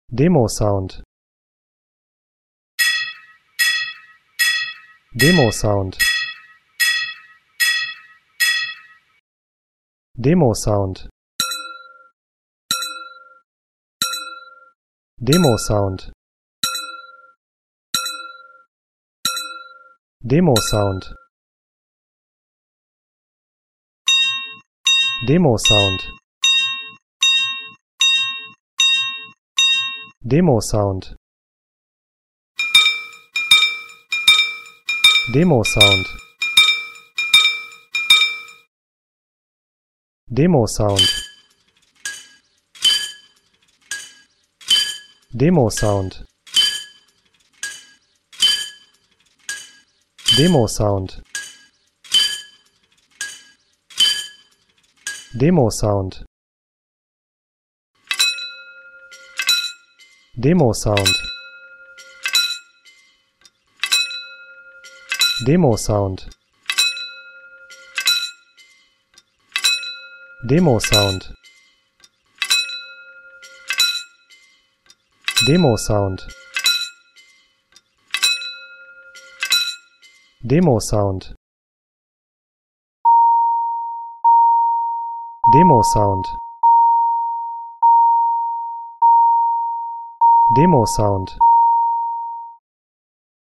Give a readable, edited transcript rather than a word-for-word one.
Demo Sound. Demo Sound. Demo Sound. Demo Sound. Demo Sound. Demo Sound. Demo Sound. Demo Sound. Demo Sound. Demo Sound. Demo Sound. Demo Sound. Demo Sound. Demo Sound. Demo Sound. Demo Sound. Demo Sound. Demo Sound. Demo Sound.